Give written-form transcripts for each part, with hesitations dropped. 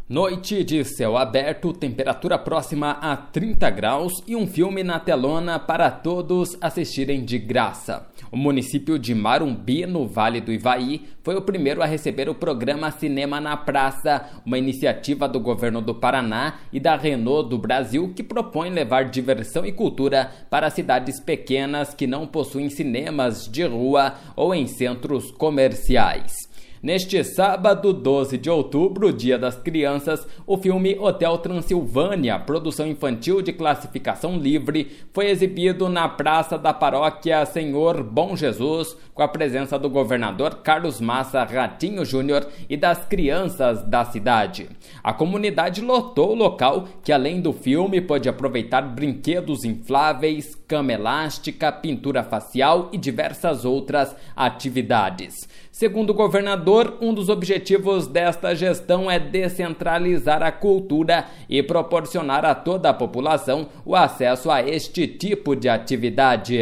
Noite de céu aberto, temperatura próxima a 30 graus e um filme na telona para todos assistirem de graça. O município de Marumbi, no Vale do Ivaí, foi o primeiro a receber o programa Cinema na Praça, uma iniciativa do governo do Paraná e da Renault do Brasil que propõe levar diversão e cultura para cidades pequenas que não possuem cinemas de rua ou em centros comerciais. Neste sábado, 12 de outubro, Dia das Crianças, o filme Hotel Transilvânia, produção infantil de classificação livre, foi exibido na Praça da Paróquia Senhor Bom Jesus, com a presença do governador Carlos Massa Ratinho Júnior e das crianças da cidade. A comunidade lotou o local, que além do filme pôde aproveitar brinquedos infláveis, cama elástica, pintura facial e diversas outras atividades. Segundo o governador, um dos objetivos desta gestão é descentralizar a cultura e proporcionar a toda a população o acesso a este tipo de atividade.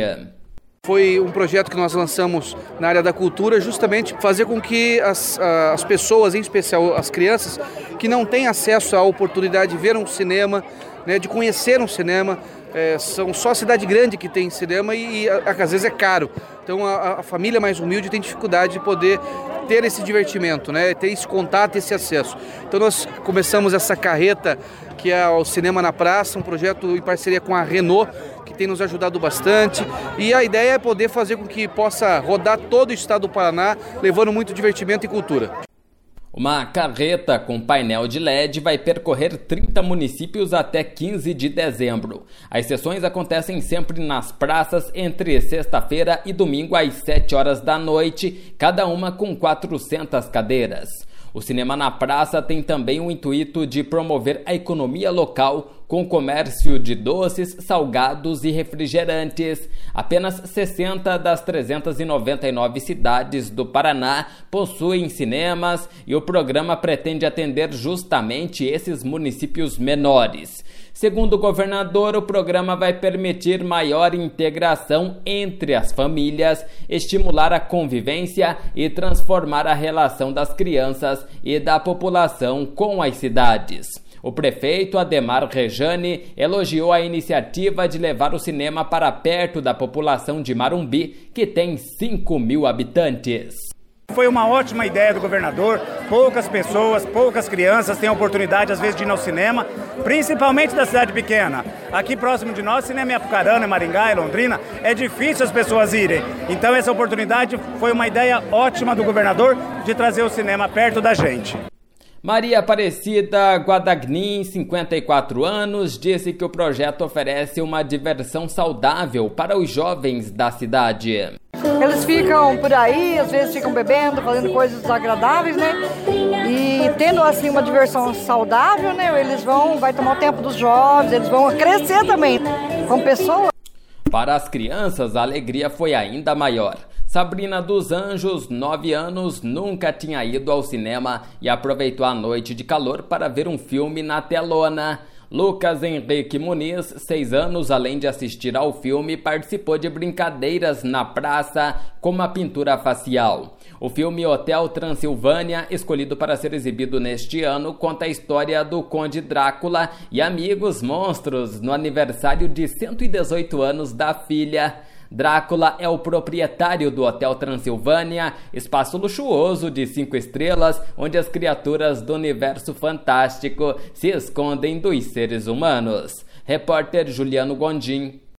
Foi um projeto que nós lançamos na área da cultura, justamente fazer com que as pessoas, em especial as crianças, que não têm acesso à oportunidade de ver um cinema, de conhecer um cinema, são só a cidade grande que tem cinema e às vezes é caro. Então a família mais humilde tem dificuldade de poder ter esse divertimento, ter esse contato, esse acesso. Então nós começamos essa carreta que é o Cinema na Praça, um projeto em parceria com a Renault, que tem nos ajudado bastante. E a ideia é poder fazer com que possa rodar todo o estado do Paraná, levando muito divertimento e cultura. Uma carreta com painel de LED vai percorrer 30 municípios até 15 de dezembro. As sessões acontecem sempre nas praças entre sexta-feira e domingo às 7 horas da noite, cada uma com 400 cadeiras. O Cinema na Praça tem também o intuito de promover a economia local com comércio de doces, salgados e refrigerantes. Apenas 60 das 399 cidades do Paraná possuem cinemas e o programa pretende atender justamente esses municípios menores. Segundo o governador, o programa vai permitir maior integração entre as famílias, estimular a convivência e transformar a relação das crianças e da população com as cidades. O prefeito Ademar Rejane elogiou a iniciativa de levar o cinema para perto da população de Marumbi, que tem 5 mil habitantes. Foi uma ótima ideia do governador, poucas pessoas, poucas crianças têm a oportunidade às vezes de ir ao cinema, principalmente da cidade pequena. Aqui próximo de nós, cinema em Apucarana, em Maringá, em Londrina, é difícil as pessoas irem. Então essa oportunidade foi uma ideia ótima do governador de trazer o cinema perto da gente. Maria Aparecida Guadagnin, 54 anos, disse que o projeto oferece uma diversão saudável para os jovens da cidade. Eles ficam por aí, às vezes ficam bebendo, fazendo coisas desagradáveis, E tendo assim uma diversão saudável, eles vai tomar o tempo dos jovens, eles vão crescer também como pessoas. Para as crianças, a alegria foi ainda maior. Sabrina dos Anjos, 9 anos, nunca tinha ido ao cinema e aproveitou a noite de calor para ver um filme na telona. Lucas Henrique Muniz, 6 anos, além de assistir ao filme, participou de brincadeiras na praça, como a pintura facial. O filme Hotel Transilvânia, escolhido para ser exibido neste ano, conta a história do Conde Drácula e amigos monstros no aniversário de 118 anos da filha. Drácula é o proprietário do Hotel Transilvânia, espaço luxuoso de 5 estrelas, onde as criaturas do universo fantástico se escondem dos seres humanos. Repórter Juliano Gondim.